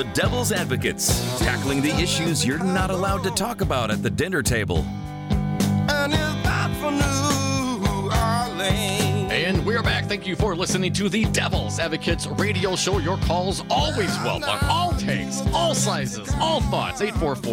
The Devil's Advocates, tackling the issues you're not allowed to talk about at the dinner table. And it's not for New Orleans. And we're back. Thank you for listening to the Devil's Advocates radio show. Your calls always welcome. All takes, all sizes, all thoughts.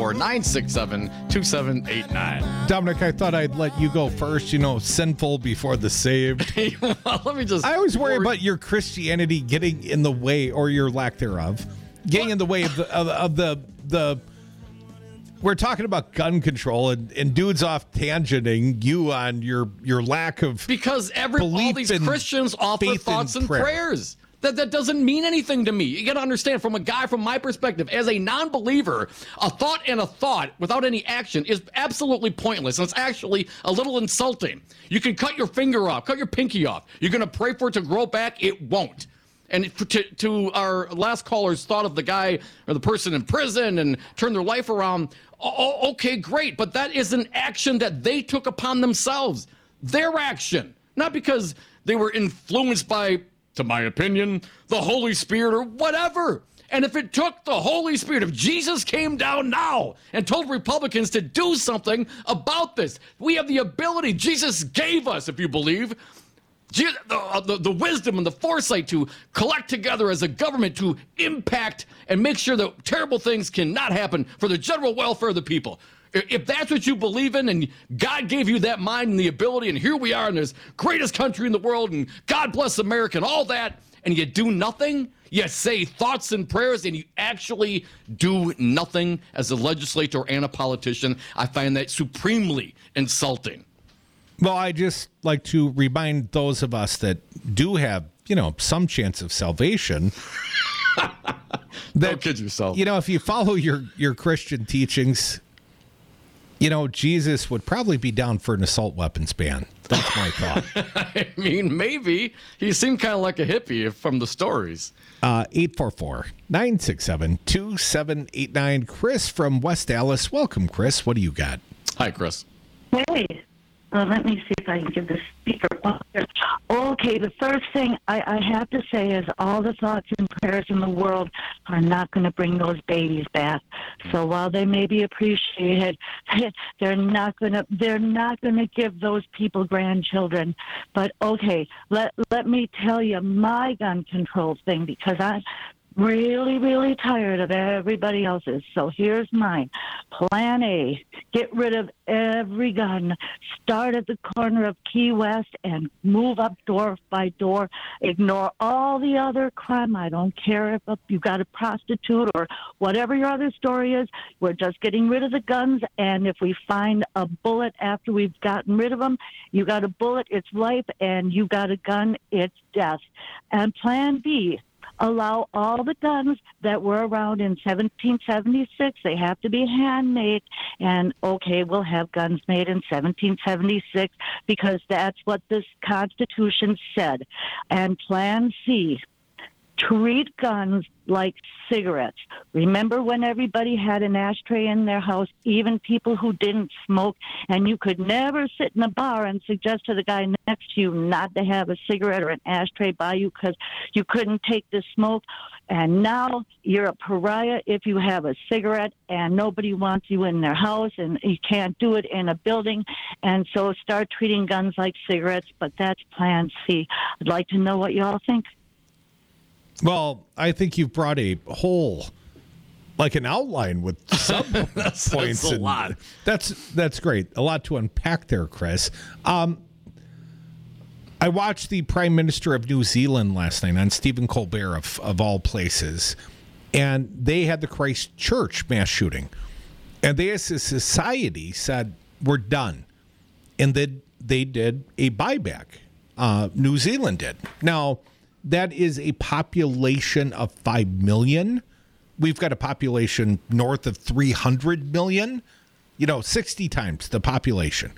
844-967-2789. Dominic, I thought I'd let you go first. You know, sinful before the saved. Well, let me just... I always worry about your Christianity getting in the way, or your lack thereof, getting in the way of the we're talking about gun control and dudes off tangenting you on your lack of because all these Christians offer thoughts and prayers. That doesn't mean anything to me. You got to understand, from my perspective, as a non-believer, a thought without any action is absolutely pointless. And it's actually a little insulting. You can cut your finger off, cut your pinky off. You're going to pray for it to grow back. It won't. And to our last caller's thought of the guy or the person in prison and turn their life around, okay, great. But that is an action that they took upon themselves. Their action. Not because they were influenced by, to my opinion, the Holy Spirit or whatever. And if it took the Holy Spirit, if Jesus came down now and told Republicans to do something about this, we have the ability. Jesus gave us, if you believe, the wisdom and the foresight to collect together as a government to impact and make sure that terrible things cannot happen for the general welfare of the people. If that's what you believe in and God gave you that mind and the ability, and here we are in this greatest country in the world, and God bless America and all that, and you do nothing, you say thoughts and prayers, and you actually do nothing as a legislator and a politician, I find that supremely insulting. Well, I just like to remind those of us that do have, some chance of salvation. Don't kid yourself. If you follow your Christian teachings, Jesus would probably be down for an assault weapons ban. That's my thought. I mean, maybe. He seemed kind of like a hippie from the stories. 844-967-2789. Chris from West Dallas. Welcome, Chris. What do you got? Hi, Chris. Hey. Let me see if I can give the speaker up here. Okay, the first thing I have to say is all the thoughts and prayers in the world are not going to bring those babies back. So while they may be appreciated, they're not going to give those people grandchildren. But okay, let me tell you my gun control thing, because I'm really, really tired of everybody else's. So here's mine. Plan A, get rid of every gun. Start at the corner of Key West and move up door by door. Ignore all the other crime. I don't care if you got a prostitute or whatever your other story is. We're just getting rid of the guns. And if we find a bullet after we've gotten rid of them, you got a bullet, it's life, and you got a gun, it's death. And Plan B, allow all the guns that were around in 1776. They have to be handmade. And, okay, we'll have guns made in 1776 because that's what this Constitution said. And Plan C, treat guns like cigarettes. Remember when everybody had an ashtray in their house, even people who didn't smoke, and you could never sit in a bar and suggest to the guy next to you not to have a cigarette or an ashtray by you because you couldn't take the smoke. And now you're a pariah if you have a cigarette and nobody wants you in their house and you can't do it in a building. And so start treating guns like cigarettes, but that's Plan C. I'd like to know what you all think. Well, I think you've brought a whole, like an outline with some points. That's a lot. That's great. A lot to unpack there, Chris. I watched the Prime Minister of New Zealand last night on Stephen Colbert, of all places, and they had the Christchurch mass shooting. And they, as a society, said, we're done. And they did a buyback. New Zealand did. Now, that is a population of 5 million. We've got a population north of 300 million, 60 times the population.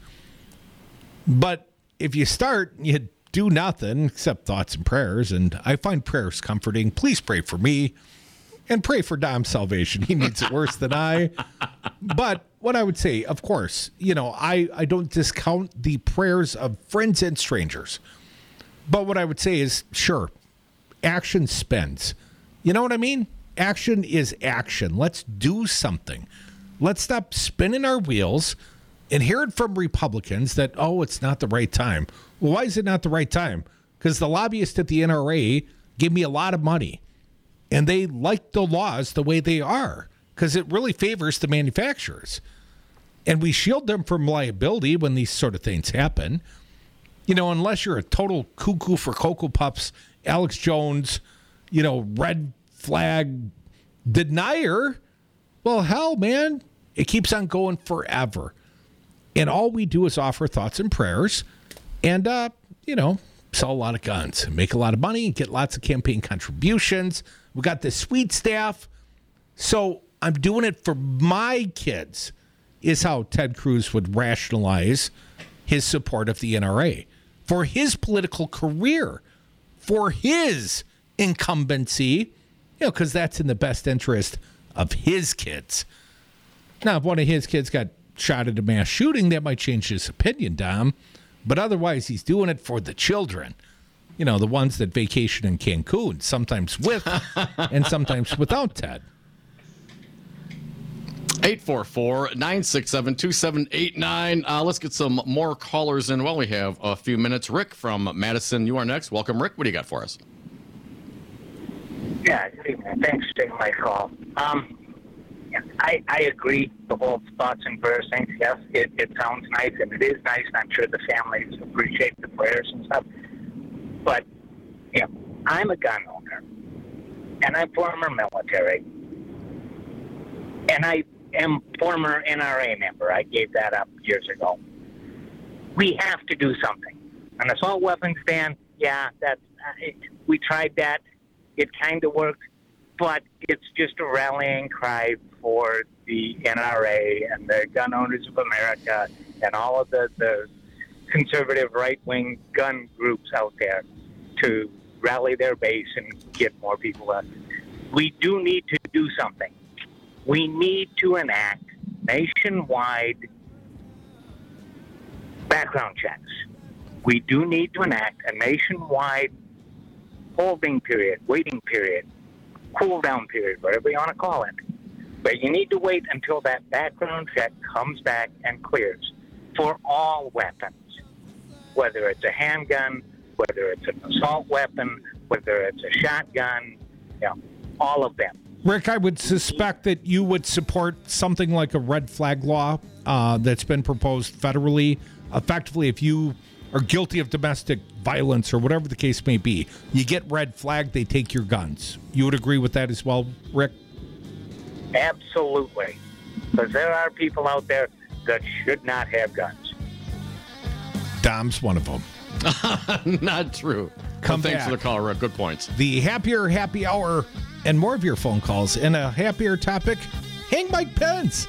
But if you start, you do nothing except thoughts and prayers, and I find prayers comforting. Please pray for me and pray for Dom's salvation. He needs it worse than I. But what I would say, of course, I don't discount the prayers of friends and strangers. But what I would say is, sure, action spends. You know what I mean? Action is action. Let's do something. Let's stop spinning our wheels and hear it from Republicans that, oh, it's not the right time. Well, why is it not the right time? Because the lobbyists at the NRA give me a lot of money, and they like the laws the way they are because it really favors the manufacturers. And we shield them from liability when these sort of things happen. You know, unless you're a total cuckoo for Cocoa Puffs, Alex Jones, you know, red flag denier, well, hell, man, it keeps on going forever. And all we do is offer thoughts and prayers and, you know, sell a lot of guns, make a lot of money, get lots of campaign contributions. We got this sweet staff. So I'm doing it for my kids, is how Ted Cruz would rationalize his support of the NRA. For his political career, for his incumbency, you know, because that's in the best interest of his kids. Now, if one of his kids got shot at a mass shooting, that might change his opinion, Dom. But otherwise, he's doing it for the children. You know, the ones that vacation in Cancun, sometimes with and sometimes without Ted. 844-967-2789. Let's get some more callers in while we have a few minutes. Rick from Madison, you are next. Welcome, Rick. What do you got for us? Yeah, good evening. Thanks for taking my call. I agree the whole thoughts and prayers thing. Yes, it sounds nice, and it is nice. I'm sure the families appreciate the prayers and stuff. But, you know, I'm a gun owner, and I'm former military, and I am former NRA member. I gave that up years ago. We have to do something. An assault weapons ban, yeah, we tried that. It kind of worked, but it's just a rallying cry for the NRA and the Gun Owners of America and all of the conservative right-wing gun groups out there to rally their base and get more people up. We do need to do something. We need to enact nationwide background checks. We do need to enact a nationwide holding period, waiting period, cool down period, whatever you want to call it. But you need to wait until that background check comes back and clears for all weapons, whether it's a handgun, whether it's an assault weapon, whether it's a shotgun, you know, all of them. Rick, I would suspect that you would support something like a red flag law that's been proposed federally. Effectively, if you are guilty of domestic violence or whatever the case may be, you get red flagged, they take your guns. You would agree with that as well, Rick? Absolutely. Because there are people out there that should not have guns. Dom's one of them. Not true. Thanks for the call, Rick. Good points. The happier happy hour and more of your phone calls. And a happier topic, hang Mike Pence.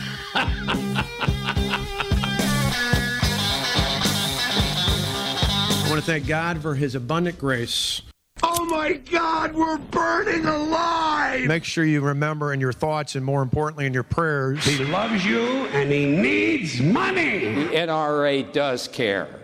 I want to thank God for his abundant grace. Oh my God, we're burning alive! Make sure you remember in your thoughts and more importantly in your prayers. He loves you and he needs money. The NRA does care.